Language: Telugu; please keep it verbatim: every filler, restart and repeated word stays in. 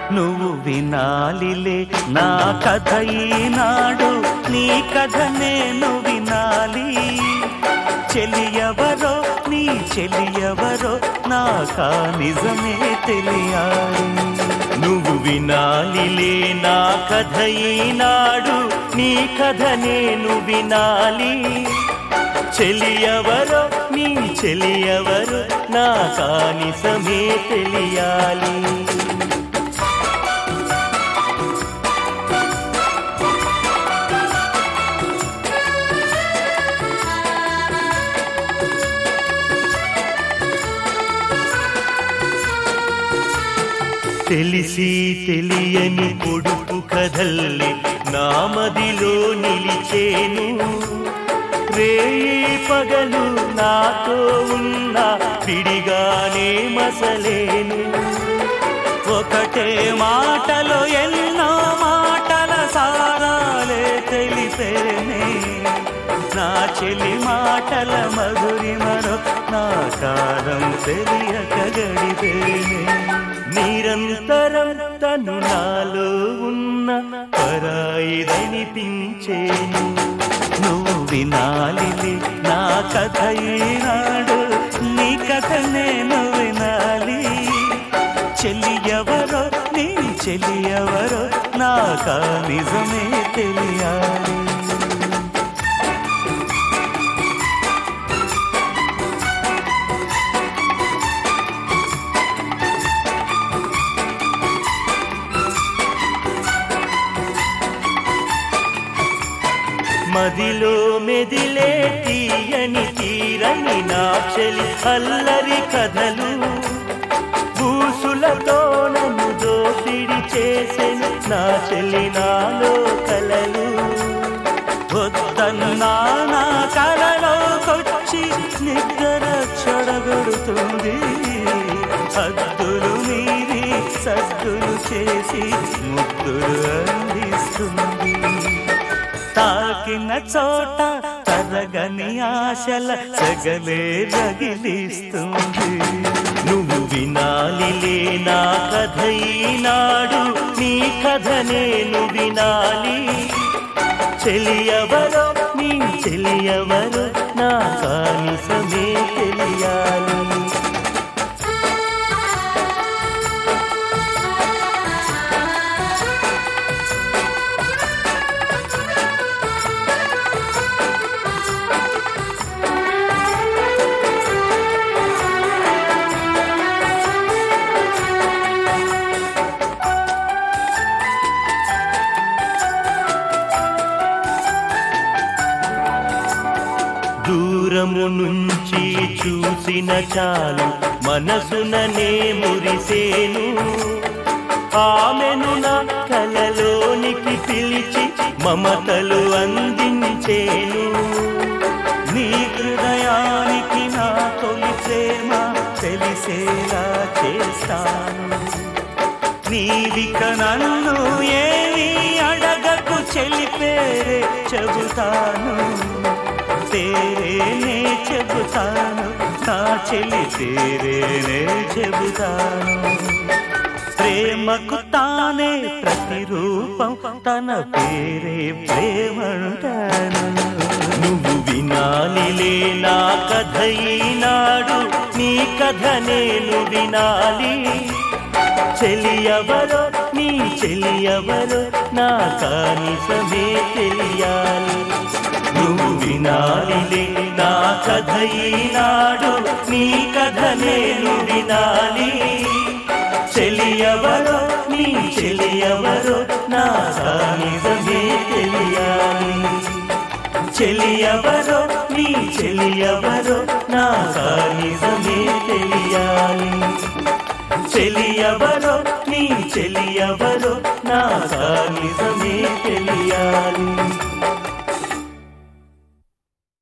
నువ్వు వినాలిలే నా కథ ఈనాడు, నీ కథ నేను వినాలి. చెలియవరో నీ చెలియవరో నాకా నిజమే తెలియాలి. నువ్వు వినాలిలే నా కథ ఈనాడు, నీ కథ నేను వినాలి. చెలియవరో నీ చెలియవరో నాకా నిజమే తెలియాలి. తెలిసి తెలియని పొడుపు కథల్లి నామదిలో నిలిచేను. రేయి పగలు నాతో ఉన్న విడిగానే మసలేను. ఒకటే మాటలో ఎన్నో మాటల సారాలే తెలిపేనే. నా చెలి మాటల మధురిమరో నా కారం తెలియక గడిపేనే. నిరంతరం తను నాలో ఉన్న పరాయిదనిపించేను. నువ్వు వినాలిలే నా కథ ఈనాడు, నీ కథ నేను వినాలి. చెలియవరో నీ చెలియవరో నాకా నిజమే తెలియాలి. మదిలో మెదిలే తీయని తీరని నా చెలి అల్లరి కథలు, బూసులతో నన్ను దోపిడి చేసెను నా చెలి నాలో కలలు. వద్దన్నా నా కలలోకొచ్చి నిద్ర చెడగొడుతుంది. హద్దులు మీరి సద్దులు చేసి ముద్దులు అందిస్తుంది. తాకిన చోట తరగని ఆశల సగలే రగిలిస్తుంది. నువ్వు వినాలిలే నా కథ ఈనాడు, నీ కథ నేను వినాలి. చెలియవరో నీ చెలియవరో నాకా నిజమే తెలియాలి. దూరము నుంచి చూసిన చాలు మనసుననే మురిసేను. ఆమెను నా కలలోనికి పిలిచి మమతలు అందించేను. నీ హృదయానికి నా తొలి ప్రేమ తెలిసేలా చేస్తాను. నీవిక నన్ను ఏమీ అడగకు, చెలిపేరే చెబుతాను. తేరేనే చెబుతాను నా చెలి, తేరేనే చెబుతాను. ప్రేమకు తానే ప్రతిరూపం, తన పేరే ప్రేమంటాను. నువ్వు వినాలిలే నా కథ ఈనాడు, నీ కథ నేను వినాలి. చెలియవరో నీ చెలియవరో నాకా నిజమే తెలియాలి. నువ్వు వినాలిలే నా కథ ఈనాడు, నీ కథ నేను వినాలి. చెలియవరో నీ చెలియవరో నాకా నిజమే తెలియాలి. చెలియవరో నీ చెలియవరో నాకా నిజమే తెలియాలి. చెలియవరో నీ చెలియవరో నాకా నిజమే తెలియాలి.